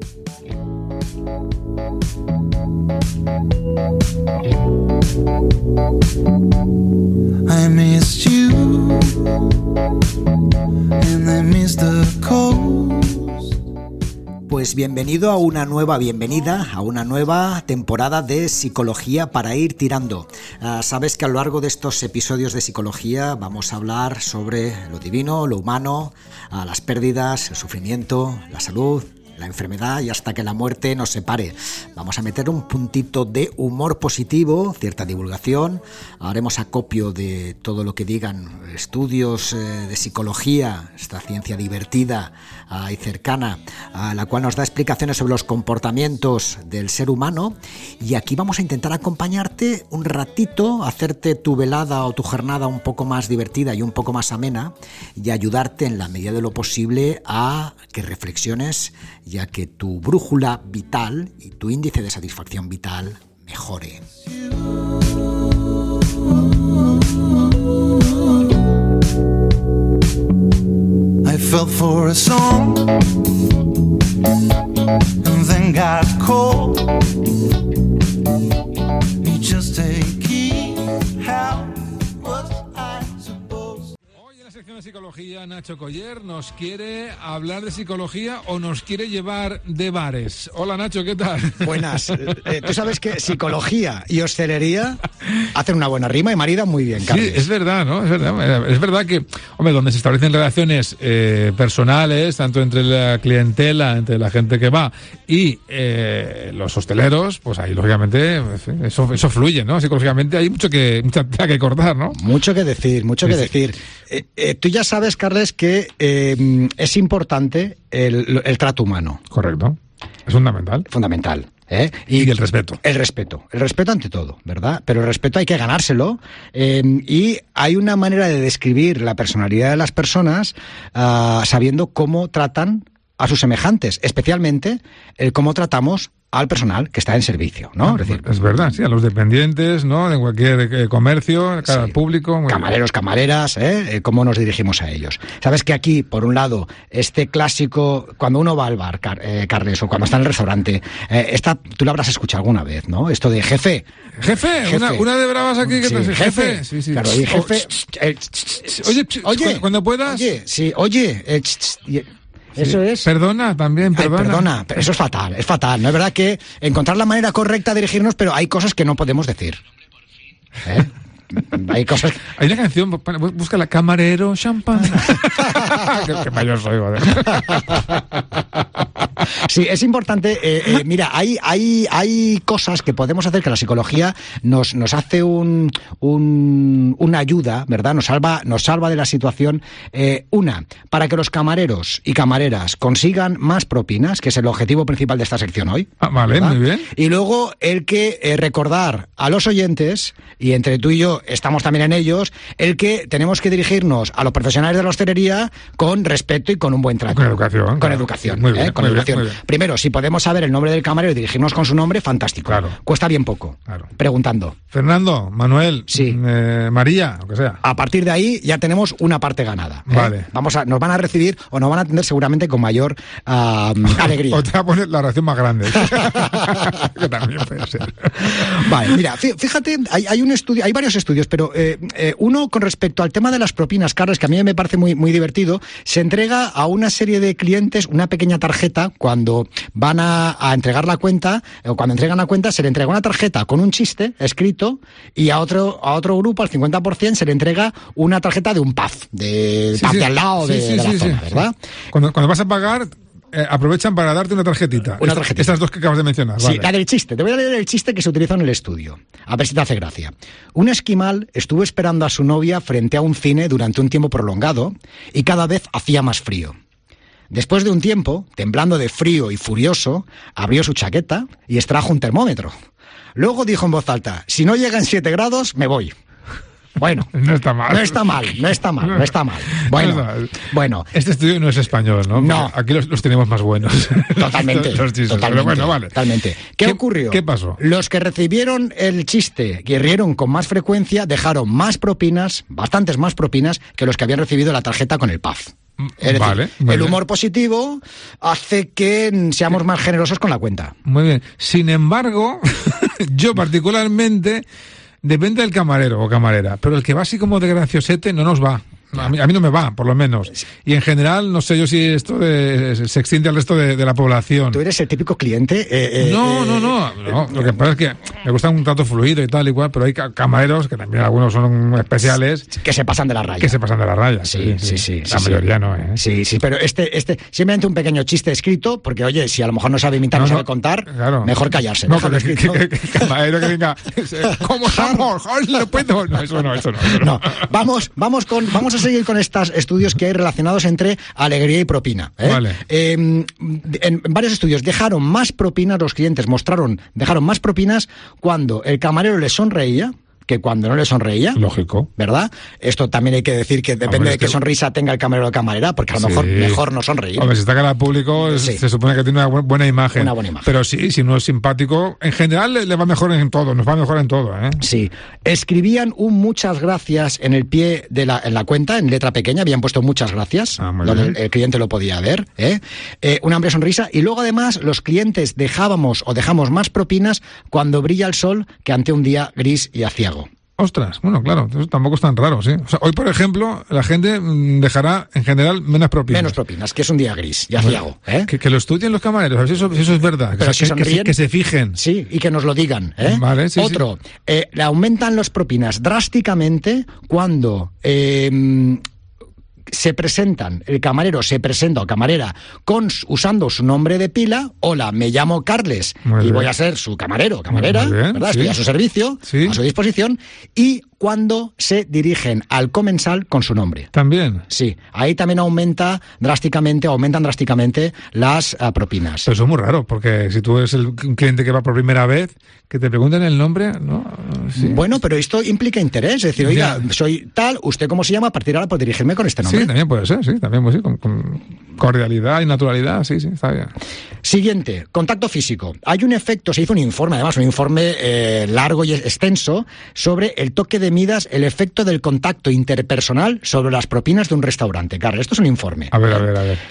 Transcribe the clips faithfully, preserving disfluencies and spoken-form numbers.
I missed you and I missed the coast. Pues bienvenido a una nueva bienvenida, a una nueva temporada de Psicología para ir tirando. Uh, sabes que a lo largo de estos episodios de Psicología vamos a hablar sobre lo divino, lo humano, uh, las pérdidas, el sufrimiento, la salud, la enfermedad y hasta que la muerte nos separe. Vamos a meter un puntito de humor positivo, cierta divulgación, haremos acopio de todo lo que digan estudios eh, de psicología, esta ciencia divertida uh, y cercana, a la cual nos da explicaciones sobre los comportamientos del ser humano, y aquí vamos a intentar acompañarte un ratito, hacerte tu velada o tu jornada un poco más divertida y un poco más amena, y ayudarte en la medida de lo posible a que reflexiones, ya que tu brújula vital y tu índice de satisfacción vital mejore. I fell for a song and then got cold. You just take heed, how was I supposed? Hoy en la sección de psicología, Nacho Coller nos quiere hablar de psicología o nos quiere llevar de bares. Hola Nacho, ¿qué tal? Buenas. Eh, Tú sabes que psicología y hostelería hacen una buena rima y maridan muy bien, Carles. Sí, es verdad, ¿no? Es verdad, es verdad que, hombre, donde se establecen relaciones eh, personales, tanto entre la clientela, entre la gente que va y eh, los hosteleros, pues ahí, lógicamente, eso, eso fluye, ¿no? Psicológicamente hay mucho que, mucha tela que cortar, ¿no? Mucho que decir, mucho Sí, que sí. decir. Eh, eh, tú ya sabes, Carles, que eh, es importante el, el trato humano. Correcto. Es fundamental. Fundamental. ¿eh? Y el respeto. El respeto. El respeto ante todo, ¿verdad? Pero el respeto hay que ganárselo. Eh, y hay una manera de describir la personalidad de las personas uh, sabiendo cómo tratan a sus semejantes, especialmente el cómo tratamos al personal que está en servicio, ¿no? Ah, Es decir, es verdad, sí, a los dependientes, ¿no? De cualquier eh, comercio, cara al sí. público. Muy Camareros, camareras, ¿eh? Eh, cómo nos dirigimos a ellos. Sabes que aquí, por un lado, este clásico, cuando uno va al bar, Car eh, Carles, o cuando está en el restaurante, eh, esta, tú lo habrás escuchado alguna vez, ¿no? Esto de jefe. Jefe, Jefe. Una, una de bravas aquí que Sí, te dice, jefe. jefe. Sí, sí. Claro, y jefe. Oh, eh, oye, oye, cuando puedas. Oye, sí, oye. eh, y- Eso es. Perdona también, Ay, perdona. perdona, pero eso es fatal, es fatal. No es verdad que encontrar la manera correcta de dirigirnos, pero hay cosas que no podemos decir. ¿Eh? Hay cosas que... Hay una canción, busca la camarero champán. qué, qué mayor soy, joder. Sí, es importante. Eh, eh, mira, hay, hay, hay cosas que podemos hacer que la psicología nos, nos hace un, un, una ayuda, ¿verdad? Nos salva, nos salva de la situación. Eh, una, para que los camareros y camareras consigan más propinas, que es el objetivo principal de esta sección hoy. Ah, vale, ¿verdad? muy bien. Y luego el que eh, recordar a los oyentes, y entre tú y yo estamos también en ellos, el que tenemos que dirigirnos a los profesionales de la hostelería con respeto y con un buen trato. Con educación. Con claro. educación. Muy ¿eh? bien, Con muy bien, educación. muy bien. Primero, si podemos saber el nombre del camarero y dirigirnos con su nombre, fantástico. Claro. Cuesta bien poco. Claro. Preguntando. Fernando, Manuel, Sí. eh, María, lo que sea. A partir de ahí ya tenemos una parte ganada. ¿eh? Vale. Vamos a, nos van a recibir o nos van a atender seguramente con mayor uh, alegría. O te va a poner la oración más grande. Que también puede ser. Vale, mira, fíjate, hay, hay un estudio, hay varios estudios, pero eh, eh, uno con respecto al tema de las propinas, Carles, que a mí me parece muy, muy divertido, se entrega a una serie de clientes una pequeña tarjeta cuando van a, a entregar la cuenta, o cuando entregan la cuenta, se le entrega una tarjeta con un chiste escrito, y a otro, a otro grupo, al cincuenta por ciento, se le entrega una tarjeta de un pub, de Sí, pub sí. de al lado Sí, de, sí, de la sí, zona, sí, ¿verdad? sí. Cuando, cuando vas a pagar, eh, aprovechan para darte una tarjetita. Una Esta- tarjetita. Estas dos que acabas de mencionar. Sí, vale. la del chiste. Te voy a leer el chiste que se utilizó en el estudio. A ver si te hace gracia. Un esquimal estuvo esperando a su novia frente a un cine durante un tiempo prolongado y cada vez hacía más frío. Después de un tiempo, temblando de frío y furioso, abrió su chaqueta y extrajo un termómetro. Luego dijo en voz alta, si no llega en siete grados, me voy. Bueno, No está mal. no está mal, no está mal, no está mal. Bueno, No está mal. bueno. Este estudio no es español, ¿no? No. Porque aquí los, los tenemos más buenos. Totalmente, Los chistes, totalmente, pero bueno, vale. totalmente. ¿Qué, ¿Qué- ocurrió? qué pasó? Los que recibieron el chiste, que rieron con más frecuencia, dejaron más propinas, bastantes más propinas, que los que habían recibido la tarjeta con el P A F. Es decir, Vale, el vale. humor positivo hace que seamos más generosos con la cuenta. Muy bien. Sin embargo, yo particularmente, depende del camarero o camarera, pero el que va así como de graciosete no nos va. A mí, a mí no me va, por lo menos. Y en general, no sé yo si esto de, se extiende al resto de, de la población. ¿Tú eres el típico cliente? Eh, eh, No, eh, no, no, no. Lo que pasa es que me gusta un trato fluido y tal, igual, pero hay ca- camareros, que también algunos son especiales, Que se pasan de la raya. que se pasan de la raya. Sí, sí, sí. La sí, mayoría sí. no, ¿eh? Sí, sí, pero este, este, simplemente un pequeño chiste escrito, porque oye, si a lo mejor no sabe imitar, no, No, no, sabe contar, claro. mejor callarse. No, déjalo pero que, escrito. que, que, que camarero que venga, ¿cómo estamos? ¡Ay, no puedo! No, eso no, eso no. Eso no. No, vamos, vamos, con, vamos a seguir con estos estudios que hay relacionados entre alegría y propina. ¿eh? Vale. Eh, en, en varios estudios dejaron más propinas, los clientes mostraron, dejaron más propinas cuando el camarero les sonreía que cuando no le sonreía. Lógico. ¿Verdad? Esto también hay que decir que depende Hombre, de es qué que- sonrisa tenga el camarero o la camarera, porque a lo Sí. mejor mejor no sonreír. Hombre, si está cara al público, es- Sí. se supone que tiene una bu- buena imagen. Una buena imagen. Pero sí, si no es simpático, en general le, le va mejor en todo, nos va mejor en todo, ¿eh? Sí, escribían un muchas gracias en el pie de la, en la cuenta, en letra pequeña, habían puesto muchas gracias, Ah, muy donde bien. el, el cliente lo podía ver, ¿eh? Eh, una amplia sonrisa, y luego además los clientes dejábamos o dejamos más propinas cuando brilla el sol que ante un día gris y aciago. Ostras, bueno, claro, eso tampoco es tan raro, ¿sí? O sea, hoy, por ejemplo, la gente mm, dejará, en general, menos propinas. Menos propinas, que es un día gris y aciago, ¿eh? Que, que lo estudien los camareros, a ver si eso, si eso es verdad. Pero que, si se- que, se- sonríen- que se fijen. Sí, y que nos lo digan. ¿eh? Vale, sí, Otro, eh, le aumentan las propinas drásticamente cuando eh, se presentan, el camarero se presenta o camarera con, usando su nombre de pila. Hola, me llamo Carles Muy y bien. voy a ser su camarero o camarera, Muy bien, ¿verdad? sí. Estoy a su servicio, Sí. a su disposición. Y cuando se dirigen al comensal con su nombre. También. Sí, ahí también aumenta drásticamente, aumentan drásticamente las ah, propinas. Pero eso es muy raro, porque si tú eres el, un cliente que va por primera vez, que te pregunten el nombre, ¿no? Sí. Bueno, pero esto implica interés, es decir, oiga, Ya. soy tal, ¿usted cómo se llama? A partir de ahora puede dirigirme con este nombre. Sí, también puede ser, sí, también pues sí, con, con cordialidad y naturalidad, sí, sí, está bien. Siguiente, contacto físico. Hay un efecto, se hizo un informe, además un informe eh, largo y extenso, sobre el toque de Midas, el efecto del contacto interpersonal sobre las propinas de un restaurante. Carlos, esto es un informe. A ver, a ver, a ver.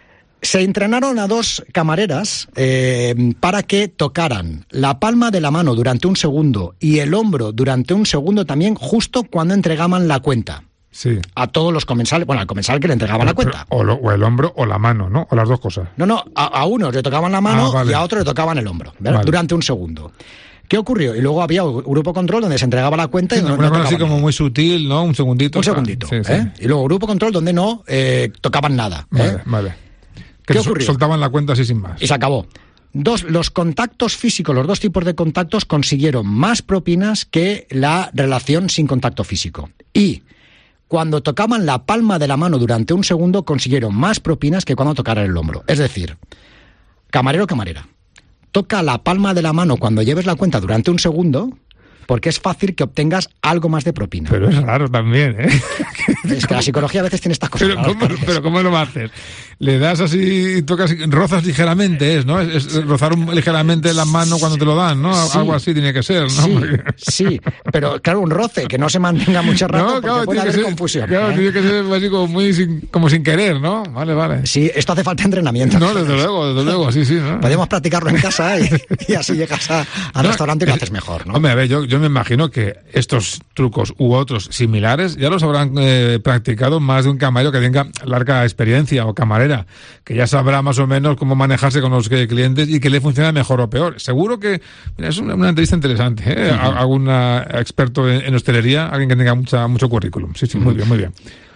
Se entrenaron a dos camareras eh, para que tocaran la palma de la mano durante un segundo y el hombro durante un segundo también, justo cuando entregaban la cuenta. Sí. A todos los comensales, bueno, al comensal que le entregaba la cuenta. O, lo- o el hombro o la mano, ¿no? O las dos cosas. No, no, a, a unos le tocaban la mano Ah, vale. y a otros le tocaban el hombro, ¿verdad? Vale. Durante un segundo. ¿Qué ocurrió? Y luego había un grupo control donde se entregaba la cuenta y Sí, no, una no cosa así tocaban como nada. muy sutil, ¿no? Un segundito. Un segundito. Sí, sí. ¿eh? Y luego grupo control donde no eh, tocaban nada. ¿eh? Vale, vale. Que ¿Qué sol- ocurrió? soltaban la cuenta así sin más. Y se acabó. Dos, los contactos físicos, los dos tipos de contactos consiguieron más propinas que la relación sin contacto físico. Y cuando tocaban la palma de la mano durante un segundo consiguieron más propinas que cuando tocaran el hombro. Es decir, camarero o camarera, toca la palma de la mano cuando lleves la cuenta durante un segundo, porque es fácil que obtengas algo más de propina. Pero es raro también, ¿eh? Es que la psicología a veces tiene estas cosas. Pero raras, ¿cómo, Carles. pero ¿cómo lo va a hacer? Le das así, tocas, rozas ligeramente, es, ¿no? Es, es rozar un- ligeramente la mano cuando te lo dan, ¿no? Sí. Algo así tiene que ser, ¿no? Sí, Porque- sí, pero claro, un roce que no se mantenga mucho rato porque puede tiene que haber ser, confusión. claro, ¿eh? tiene que ser así como, muy sin, como sin querer, ¿no? Vale, vale. Sí, esto hace falta entrenamiento. No, desde luego, desde luego, sí, sí. ¿no? Podemos practicarlo en casa y, y así llegas a- al No, restaurante y lo eh, haces mejor, ¿no? Hombre, a ver, yo, yo me imagino que estos trucos u otros similares ya los habrán eh, practicado más de un camarero que tenga larga experiencia o camarera, que ya sabrá más o menos cómo manejarse con los eh, clientes y que le funciona mejor o peor. Seguro que mira, es una, una entrevista interesante, ¿eh? Uh-huh. A, algún experto en, en hostelería, alguien que tenga mucha, mucho currículum. Sí, sí, uh-huh. muy bien, muy bien.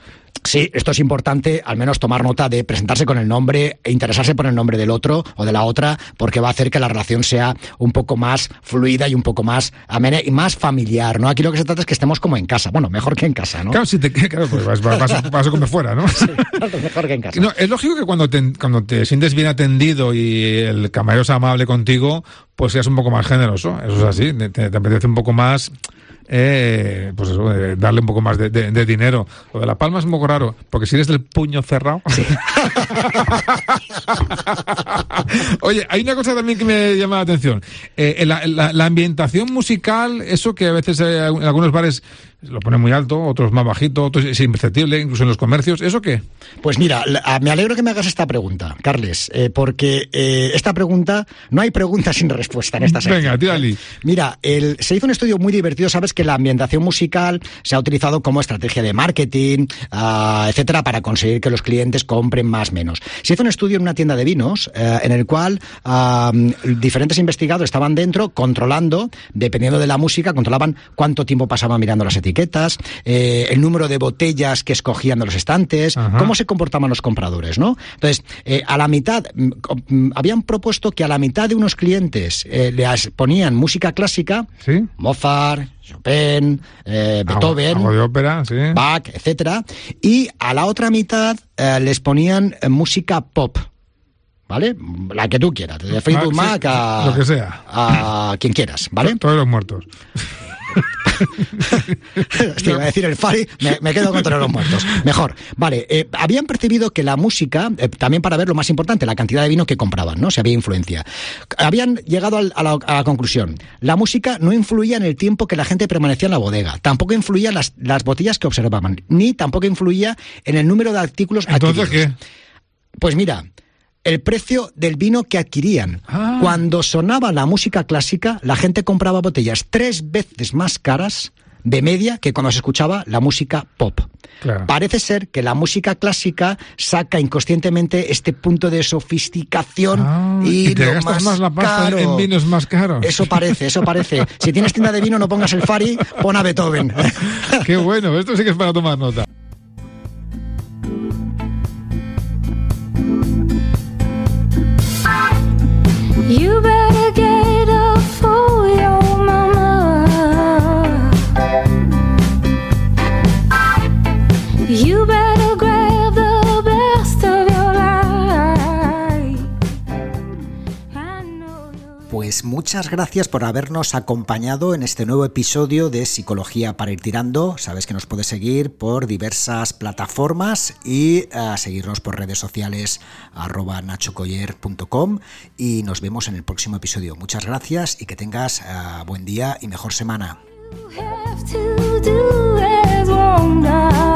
Sí, esto es importante, al menos tomar nota de presentarse con el nombre e interesarse por el nombre del otro o de la otra, porque va a hacer que la relación sea un poco más fluida y un poco más amena y más familiar, ¿no? Aquí lo que se trata es que estemos como en casa. Bueno, mejor que en casa, ¿no? Claro, si te, claro pues vas, vas, vas a comer fuera, ¿no? Sí, mejor que en casa. No, es lógico que cuando te, cuando te sientes bien atendido y el camarero es amable contigo, pues seas un poco más generoso. Eso es así, te, te apetece un poco más... Eh, pues eso, eh, darle un poco más de, de, de dinero. Lo de la palma es un poco raro, porque si eres del puño cerrado. Sí. Oye, hay una cosa también que me llama la atención. Eh, la, la, la ambientación musical, eso que a veces eh, en algunos bares lo ponen muy alto, otros más bajito, otros es imperceptible, incluso en los comercios. ¿Eso qué? Pues mira, me alegro que me hagas esta pregunta, Carles, eh, porque eh, esta pregunta, no hay pregunta sin respuesta en esta sección. Venga, tírale. Mira, el, se hizo un estudio muy divertido, sabes que la ambientación musical se ha utilizado como estrategia de marketing, uh, etcétera, para conseguir que los clientes compren más menos. Se hizo un estudio en una tienda de vinos, uh, en el cual uh, diferentes investigadores estaban dentro controlando, dependiendo de la música, controlaban cuánto tiempo pasaban mirando las etiquetas, eh, el número de botellas que escogían de los estantes, Ajá. cómo se comportaban los compradores, ¿no? Entonces, eh, a la mitad, m- habían propuesto que a la mitad de unos clientes eh, les ponían música clásica, ¿Sí? Mozart, Chopin, eh, Beethoven, algo de ópera, sí. Bach, etcétera, y a la otra mitad eh, les ponían eh, música pop. ¿Vale? La que tú quieras, desde Fleetwood ah, Mac sí, a, lo que sea. a quien quieras, ¿vale? Todos los muertos. Hostia, iba a decir el Fari, me, me quedo con todos los muertos. Mejor. Vale, eh, habían percibido que la música, eh, también para ver lo más importante, la cantidad de vino que compraban, ¿no? Si había influencia. Habían llegado al, a, la, a la conclusión. La música no influía en el tiempo que la gente permanecía en la bodega. Tampoco influía en las, las botellas que observaban. Ni tampoco influía en el número de artículos ¿Entonces adquiridos. qué? Pues mira, el precio del vino que adquirían. Ah. Cuando sonaba la música clásica, la gente compraba botellas tres veces más caras de media que cuando se escuchaba la música pop. Claro. Parece ser que la música clásica saca inconscientemente este punto de sofisticación ah, y, y te lo gastas más, más la pasta caro. en vinos más caros. Eso parece, eso parece. Si tienes tienda de vino, no pongas el Fari, pon a Beethoven. Qué bueno, esto sí que es para tomar nota. You better get up for your mama. You better grab the best of your life. I know you... Pues muchas gracias por habernos acompañado en este nuevo episodio de Psicología para ir tirando. Sabes que nos puedes seguir por diversas plataformas y uh, seguirnos por redes sociales arroba nachocoller punto com y nos vemos en el próximo episodio. Muchas gracias y que tengas uh, buen día y mejor semana. You have to do as one does.